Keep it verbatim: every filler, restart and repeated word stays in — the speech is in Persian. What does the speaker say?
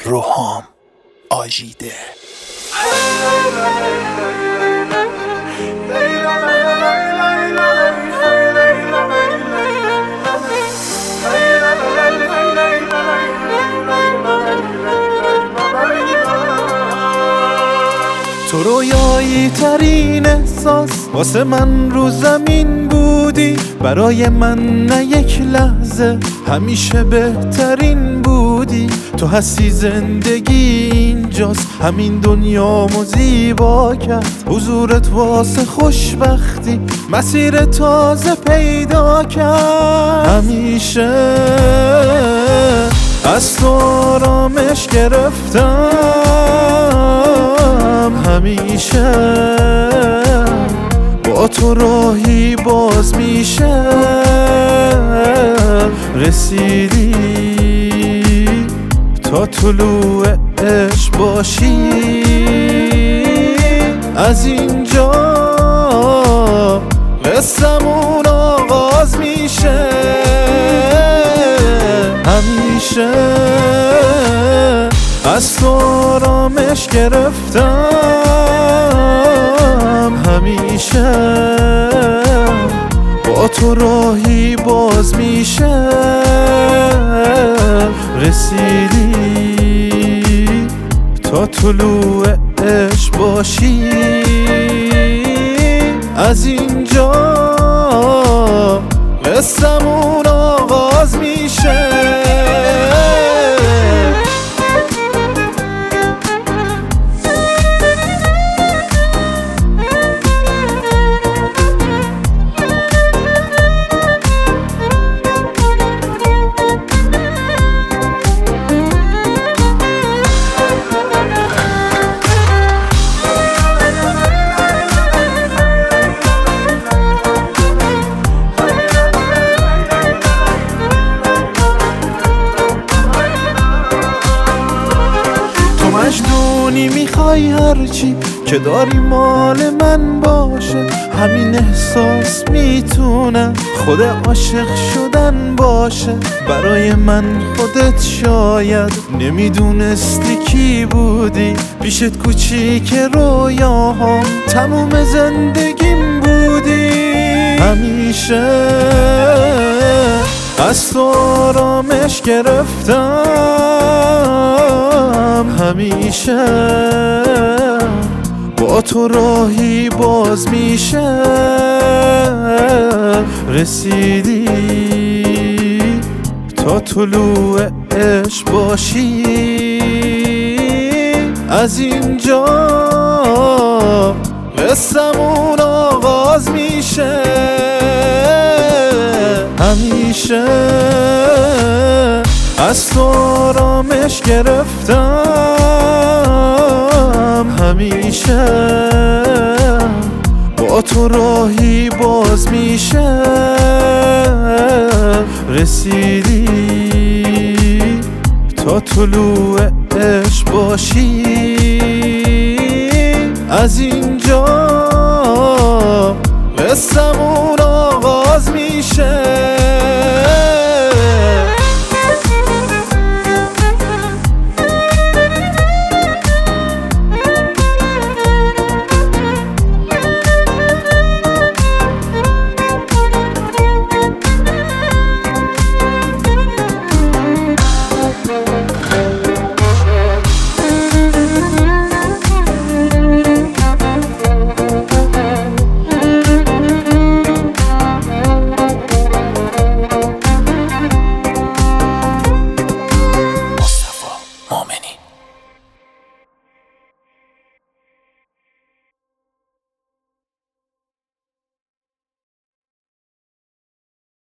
روحام آژیده. تو رویایی ترین احساس واسه من رو زمین بودی، برای من نه یک لحظه همیشه بهترین بودی. تو هستی زندگی اینجاست، همین دنیامو زیبا کرد حضورت واسه خوشبختی، مسیر تازه پیدا کرد. همیشه از تو آرامش گرفتم، همیشه با تو راهی باز میشه. رسیدی تا طلوع عشق باشی، از اینجا قصه‌مون آغاز میشه. همیشه از تو آرامش گرفتم، همیشه با تو راهی باز میشه. رسیدی تا طلوع عشق باشی، از اینجا قصه‌مون آغاز میشه. مجنونی میخوای هرچی که داری مال من باشه، همین احساس میتونه خود عاشق شدن باشه. برای من خودت شاید نمیدونستی کی بودی، پیشت کوچیک رویاهام تموم زندگیم بودی. همیشه از تو آرامش گرفتم، همیشه با تو راهی باز میشه. رسیدی تا طلوع عشق باشی، از اینجا قصه‌مون آغاز میشه. همیشه از تو آرامش گرفتم، همیشه با تو راهی باز میشه. رسیدی تا طلوع عشق باشی، از اینجا قصه‌مون